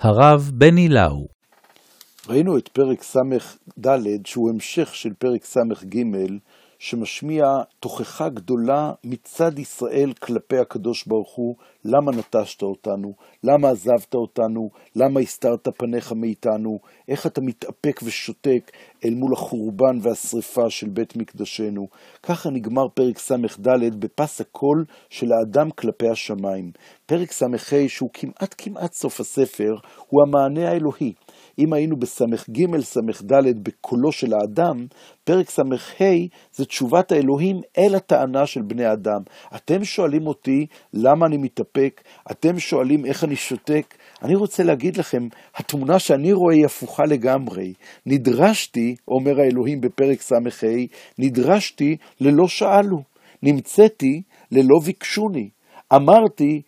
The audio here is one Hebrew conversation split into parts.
הרב בני לאו. ראינו את פרק ס"ד שהוא המשך של פרק ס"ג שמשמיע תוכחה גדולה מצד ישראל כלפי הקדוש ברוך הוא. למה נטשת אותנו? למה עזבת אותנו? למה הסתרת פניך מאיתנו? איך אתה מתאפק ושותק אל מול החורבן והשריפה של בית מקדשנו? ככה נגמר פרק ס"ד בפס הקול של האדם כלפי השמיים. פרק ס"ח שהוא כמעט סוף הספר הוא המענה האלוהי. אם היינו בס"ג ס"ד בקולו של האדם, פרק ס"ח זה תשובת האלוהים אל הטענה של בני אדם. אתם שואלים אותי למה אני מתאפק, אתם שואלים איך אני שותק. אני רוצה להגיד לכם, התמונה שאני רואה היא הפוכה לגמרי. נדרשתי, אומר האלוהים בפרק ס"ח, נדרשתי ללא שאלו, נמצאתי ללא ביקשוני. אמרתי,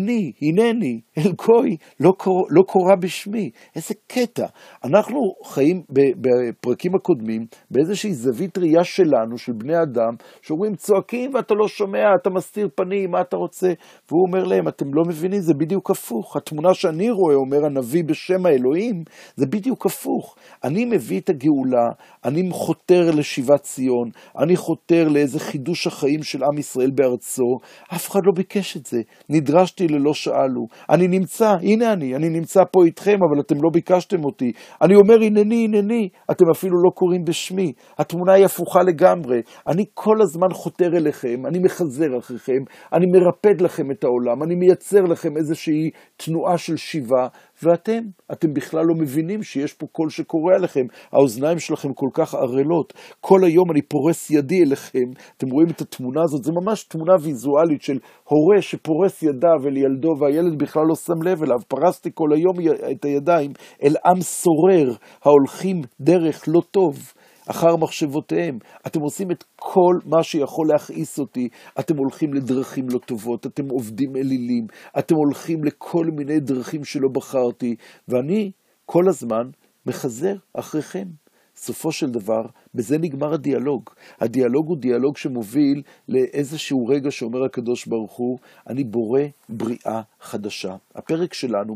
הנני, אל גוי, לא קורא בשמי. איזה קטע. אנחנו חיים בפרקים הקודמים, באיזושהי זווית ראייה שלנו, של בני אדם, שאומרים, צועקים ואתה לא שומע, אתה מסתיר פנים, מה אתה רוצה? והוא אומר להם, אתם לא מבינים, זה בדיוק הפוך. התמונה שאני רואה, אומר הנביא בשם האלוהים, זה בדיוק הפוך. אני מביא את הגאולה, אני חותר לשיבת ציון, אני חותר לאיזה חידוש החיים של עם ישראל בארצו. אף אחד לא ביקש את זה. נדרשתי ללא שאלו. אני נמצא, הנה אני נמצא פה איתכם, אבל אתם לא ביקשתם אותי. אני אומר, הנני, אתם אפילו לא קוראים בשמי. התמונה היא הפוכה לגמרי. אני כל הזמן חותר אליכם, אני מחזר אחריכם, אני מרפד לכם את העולם, אני מייצר לכם איזושהי תנועה של שיבה, ואתם בכלל לא מבינים שיש פה קול שקורא עליכם. האוזניים שלכם כל כך ערלות. כל היום אני פורס ידי אליכם. אתם רואים את התמונה הזאת, זה ממש תמונה ויזואלית של הורה שפורס ידיו אל ילדו, והילד בכלל לא שם לב אליו. פרסתי כל היום את הידיים אל עם סורר, ההולכים דרך לא טוב, אחר מחשבותיהם. אתם עושים את כל מה שיכול להכעיס אותי. אתם הולכים לדרכים לא טובות, אתם עובדים אלילים, אתם הולכים לכל מיני דרכים שלא בחרתי, ואני כל הזמן מחזר אחריכם. סופו של דבר, בזה נגמר הדיאלוג. הדיאלוג הוא דיאלוג שמוביל לאיזשהו רגע שאומר הקדוש ברוך הוא, אני בורא בריאה חדשה. הפרק שלנו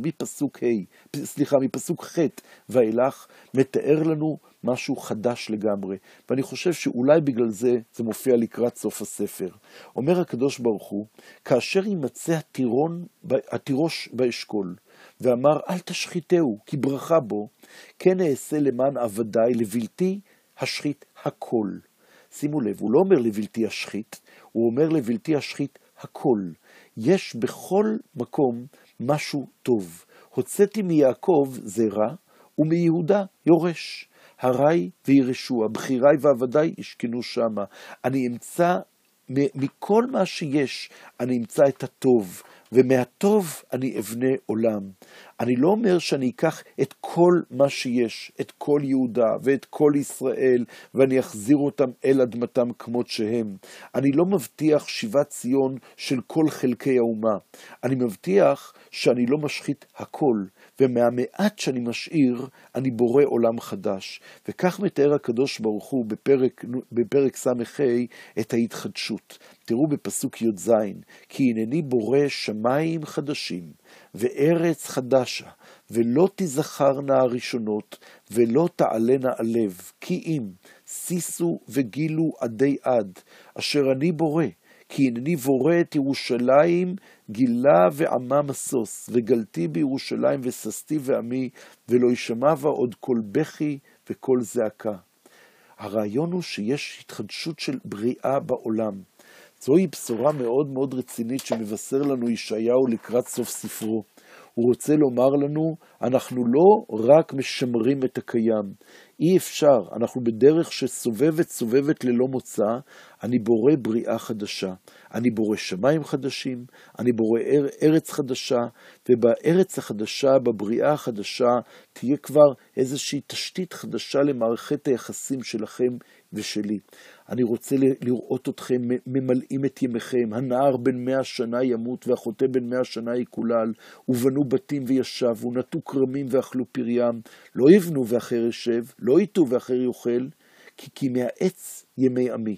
מפסוק ח' ואילך, מתאר לנו משהו חדש לגמרי. ואני חושב שאולי בגלל זה מופיע לקראת סוף הספר. אומר הקדוש ברוך הוא, כאשר יימצא התירוש באשכול, ואמר, אל תשחיתהו, כי ברכה בו, כן אעשה למען עבדיי, לבלתי השחית הכל. שימו לב, הוא לא אומר לבלתי השחית, הוא אומר לבלתי השחית הכל. יש בכל מקום משהו טוב. הוצאתי מיעקב זרע, ומיהודה יורש. הרי וירשוע, בחירי ועבדיי ישכנו שמה. אני אמצא, מכל מה שיש, אני אמצא את הטוב. ומהטוב אני אבנה עולם. אני לא אומר שאני אקח את כל מה שיש, את כל יהודה ואת כל ישראל, ואני אחזיר אותם אל אדמתם כמות שהם. אני לא מבטיח שיבת ציון של כל חלקי האומה. אני מבטיח שאני לא משחית הכל, ומהמעט שאני משאיר, אני בורא עולם חדש. וכך מתאר הקדוש ברוך הוא בפרק ס"ח את ההתחדשות. תראו בפסוק י"ז, כי הנני בורא שמיים חדשים וארץ חדשה, ולא תזכרנה הראשונות, ולא תעלנה הלב, כי אם סיסו וגילו עדי עד, אשר אני בורא, כי הנני בורא את ירושלים, גילה ועמה מסוס, וגלתי בירושלים וססתי ועמי, ולא ישמע בה עוד כל בכי וכל זעקה. הרעיון הוא שיש התחדשות של בריאה בעולם. זוהי בשורה מאוד מאוד רצינית שמבשר לנו ישעיהו לקראת סוף ספרו. הוא רוצה לומר לנו, אנחנו לא רק משמרים את הקיים, אי אפשר, אנחנו בדרך שסובבת ללא מוצא, אני בורא בריאה חדשה, אני בורא שמיים חדשים, אני בורא ארץ חדשה, ובארץ החדשה, בבריאה החדשה, תהיה כבר איזושהי תשתית חדשה למערכת היחסים שלכם ושלי. אני רוצה לראות אתכם ממלאים את ימיכם, הנער בן 100 שנה ימות והחוטא בן 100 שנה יקולל, ובנו בתים וישבו, נטו כרמים ואכלו פריים, לא יבנו ואחר ישב, לא ייטו ואחר יאכל, כי מהעץ ימי עמי.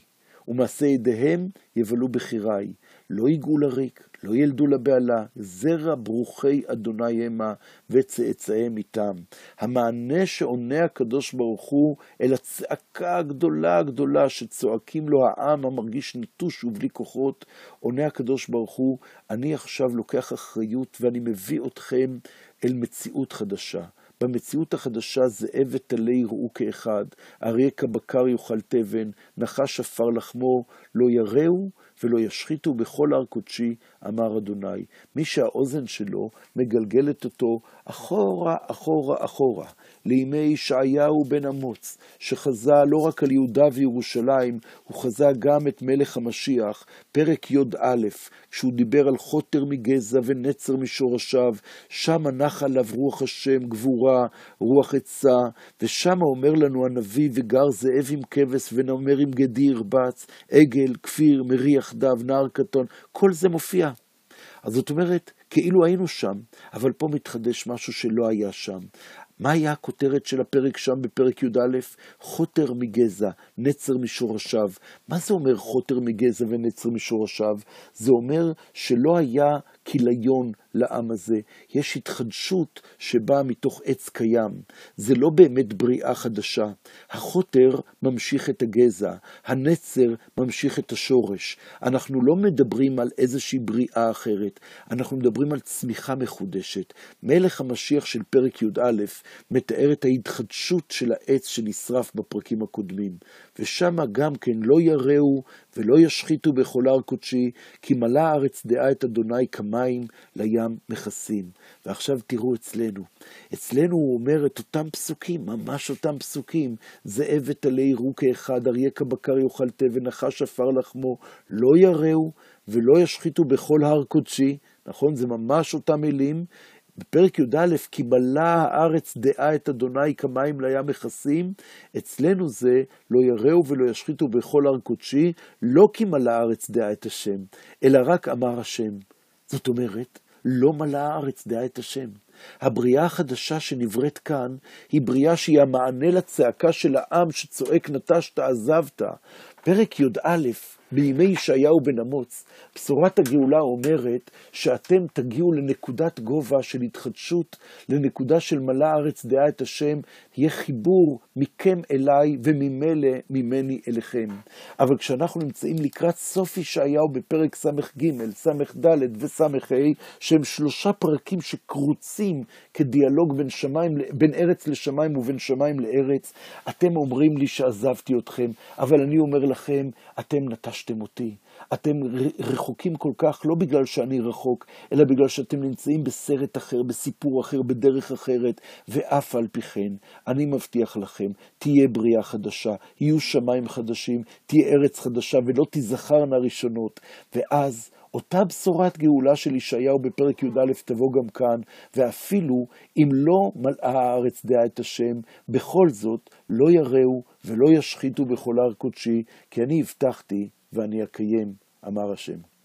ומעשה ידיהם יבלו בחירי. לא ייגעו לריק, לא ילדו לבעלה, זרע ברוכי אדוני המה וצאצאיהם איתם. המענה שעונה הקדוש ברוך הוא אל הצעקה הגדולה הגדולה שצועקים לו העם המרגיש נטוש ובלי כוחות, עונה הקדוש ברוך הוא, אני עכשיו לוקח אחריות ואני מביא אתכם אל מציאות חדשה. במציאות החדשה זאב וטלה יראו כאחד, אריה כבקר יאכל תבן, נחש עפר לחמו, לא יראו ולא ישחיתו בכל הר קודשי, אמר אדוני. מי שהאוזן שלו מגלגלת אותו אחורה, אחורה, אחורה, לימי ישעיהו בן אמוץ, שחזה לא רק על יהודה וירושלים, הוא חזה גם את מלך המשיח, פרק י"א, כשהוא דיבר על חוטר מגזע ונצר משורשיו, שם נח עליו רוח השם, גבורה, רוח עצה, ושם אומר לנו הנביא, וגר זאב עם כבש ונמר עם גדי ירבץ, עגל, כפיר, מרי יחדיו, נער קטון, כל זה מופיע. אז זאת אומרת, כאילו היינו שם, אבל פה מתחדש משהו שלא היה שם. מה היה הכותרת של הפרק שם בפרק י"א? חוטר מגזע, נצר משורשיו. מה זה אומר חוטר מגזע ונצר משורשיו? זה אומר שלא היה כיליון לעם הזה. יש התחדשות שבאה מתוך עץ קיים. זה לא באמת בריאה חדשה. החוטר ממשיך את הגזע, הנצר ממשיך את השורש. אנחנו לא מדברים על איזושהי בריאה אחרת, אנחנו מדברים על צמיחה מחודשת. מלך המשיח של פרק י"א מתאר את ההתחדשות של העץ שנשרף בפרקים הקודמים. ושם גם כן לא יראו ולא ישחיתו בכל הר קודשי, כי מלאה הארץ דעה את אדוני כמים לים מכסים. ועכשיו תראו אצלנו. אצלנו הוא אומר את אותם פסוקים, ממש אותם פסוקים. זאב וטלה יראו כאחד, אריה כבקר יאכל תבן, נחש עפר לחמו, לא יראו ולא ישחיתו בכל הר קודשי. נכון? זה ממש אותם מילים. בפרק י"א, כי מלאה הארץ דעה את אדוני כמים לים מכסים, אצלנו זה לא יראו ולא ישחיתו בכל הר קודשי, לא כי מלאה הארץ דעה את השם, אלא רק אמר השם. זאת אומרת, לא מלאה הארץ דעה את השם. הבריאה החדשה שנבראת כאן, היא בריאה שהיא המענה לצעקה של העם שצועק נטשת עזבת. פרק י"א, בימי ישעיהו בן אמוץ, בשורת הגאולה אומרת שאתם תגיעו לנקודת גובה של התחדשות, לנקודה של מלאה הארץ דעה את השם, יהיה חיבור מכם אליי וממילא ממני אליכם. אבל כשאנחנו נמצאים לקראת סוף ישעיהו בפרק ס"ג, ס"ד וס"ה, שהם 3 פרקים שקרוצים כדיאלוג בין ארץ לשמיים ובין שמיים לארץ, אתם אומרים לי שעזבתי אתכם, אבל אני אומר לכם, אתם נטשתם אותי. אתם רחוקים כל כך, לא בגלל שאני רחוק, אלא בגלל שאתם נמצאים בסרט אחר, בסיפור אחר, בדרך אחרת, ואף על פי כן, אני מבטיח לכם, תהיה בריאה חדשה, יהיו שמיים חדשים, תהיה ארץ חדשה, ולא תזכרנה ראשונות. ואז אותה בשורת גאולה של ישעיהו בפרק י"א תבוא גם כאן, ואפילו אם לא מלאה הארץ דעה את השם, בכל זאת לא יראו ולא ישחיתו בכל הר קודשי, כי אני הבטחתי ואני אקיים, אמר השם.